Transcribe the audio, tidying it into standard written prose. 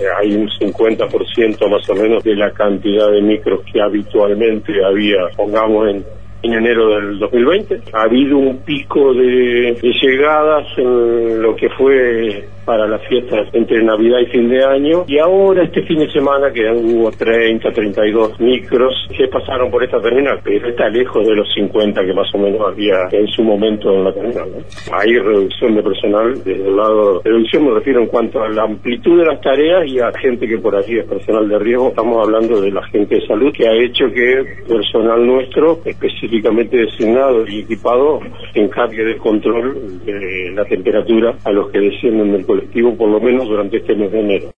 hay un 50% más o menos de la cantidad de micros que habitualmente había, pongamos en enero del 2020. Ha habido un pico de llegadas en lo que fue para las fiestas entre Navidad y fin de año, y ahora este fin de semana que hubo 32 micros que pasaron por esta terminal, pero está lejos de los 50 que más o menos había en su momento en la terminal, ¿no? Hay reducción de personal, desde el lado de reducción me refiero en cuanto a la amplitud de las tareas y a gente que por allí es personal de riesgo. Estamos hablando de la gente de salud, que ha hecho que personal nuestro, específicamente designado y equipado, se encargue del control de la temperatura a los que descienden del colectivo, por lo menos durante este mes de enero.